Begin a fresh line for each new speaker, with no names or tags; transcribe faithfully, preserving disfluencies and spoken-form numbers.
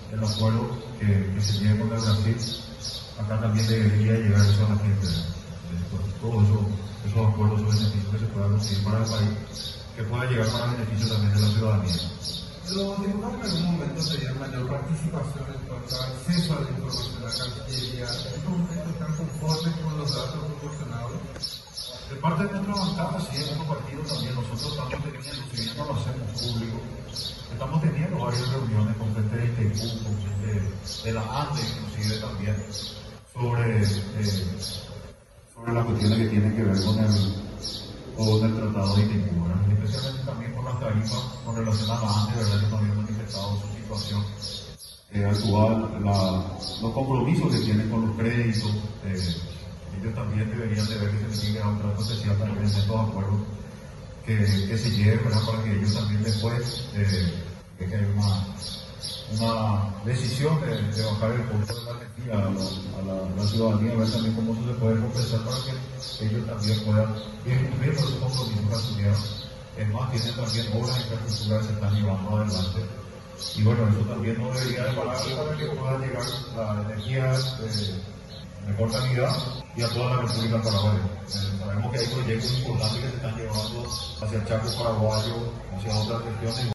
el acuerdo que, que se lleve con el Brasil, acá también debería llegar eso a la gente. Todos eso, esos acuerdos o beneficios que se puedan conseguir para el país, que pueda llegar para el beneficio también de la ciudadanía.
Los diputados en algún momento pedían mayor participación en cuanto al acceso a la información de la Cancillería. ¿En estos momentos están conformes con los datos proporcionados?
De parte de nuestra bancada, sí, en otros partidos también, nosotros estamos teniendo, si bien no lo hacemos público, estamos teniendo varias reuniones con gente de I T Q, con gente de la ANDE, inclusive también, sobre, eh, sobre las cuestiones que tienen que ver con el, con el tratado de I T Q, ¿verdad? Especialmente también con las tarifas con relación a la ANDE, ¿verdad? Que también han manifestado su situación eh, actual, la, los compromisos que tienen con los créditos. Eh, ellos también deberían de ver que se tiene un trato especial también en estos acuerdos que, que se lleven, ¿verdad? Para que ellos también después eh, de que haya una, una decisión de, de bajar el costo de la energía a, la, a la, la ciudadanía, ver también cómo eso se puede compensar para que ellos también puedan ir cumpliendo esos compromisos que asumieron. Es más, tienen también obras de infraestructura que se están llevando adelante. Y bueno, eso también no debería de parar para que pueda llegar la energía eh, de mejor calidad y a toda la República Paraguaya. Eh, sabemos que hay proyectos importantes que se están llevando hacia el Chaco paraguayo, hacia otras regiones.